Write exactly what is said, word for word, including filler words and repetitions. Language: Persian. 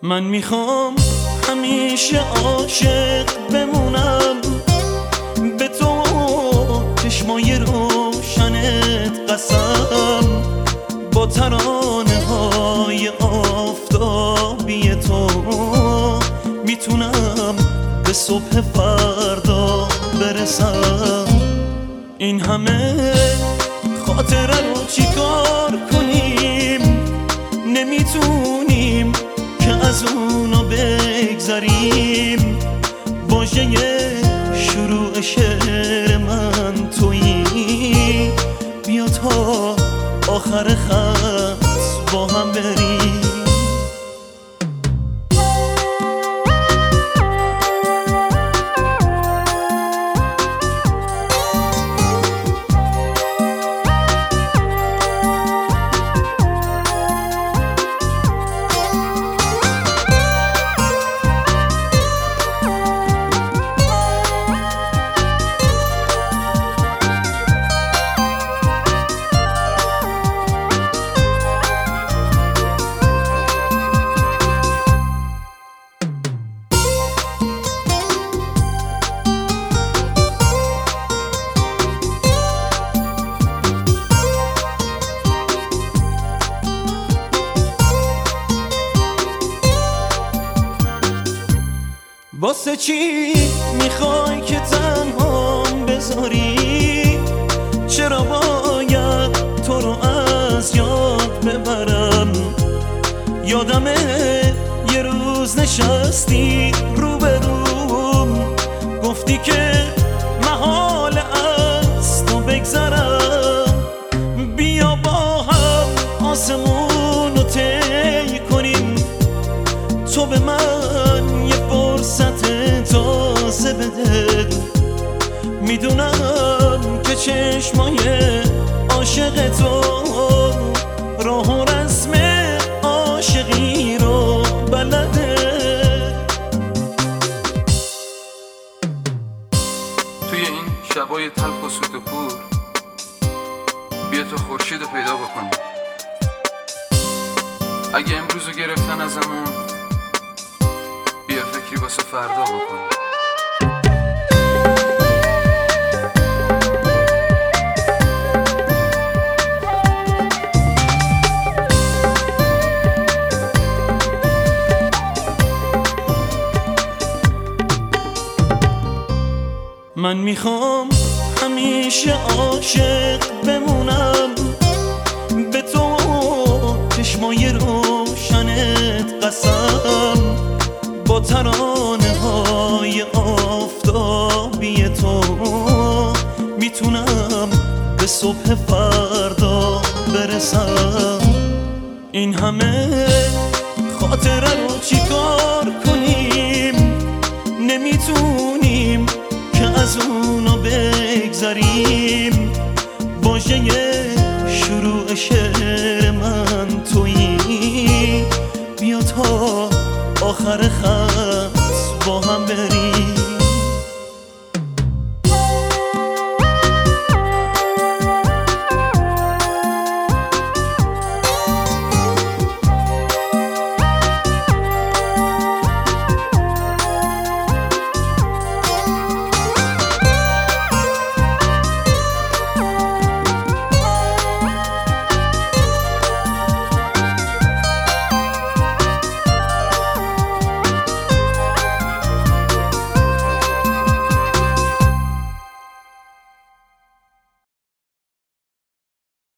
من میخوام همیشه عاشق بمونم به تو، چشمای روشنت قسم، با ترانه های آفتابی تو میتونم به صبح فردا برسم. این همه خاطره رو چیکار کنیم؟ نمیتونیم که از اونو بگذریم. واژه شروع شعر من تویی، بیا تا آخر خط با هم بریم. واسه چی میخوای که تنهام بذاری؟ چرا باید تو رو از یاد ببرم؟ یادمه یه روز نشستی روبروم، گفتی که محاله از تو بگذرم. بیا با هم آسمون رو طی کنیم، تو به من یه فرصت تازه بده. میدونم که چشمای عاشق تو راه و رسم عاشقی رو بلده. توی این شبای تلخ و سوت و کور بیا تو خورشید رو پیدا بکنی. اگه امروزو گرفتن ازمون، بیا فکری واسه فردا بکنی. من میخوام همیشه عاشق بمونم به تو، چشمای روشنت قسم، با ترانه های آفتابی تو میتونم به صبح فردا برسم. این همه خاطره رو چیکار کنیم؟ نمیتونیم که از اونو بگذریم. واژه شروع شعر من تویی، بیا تا آخر خط با هم بریم.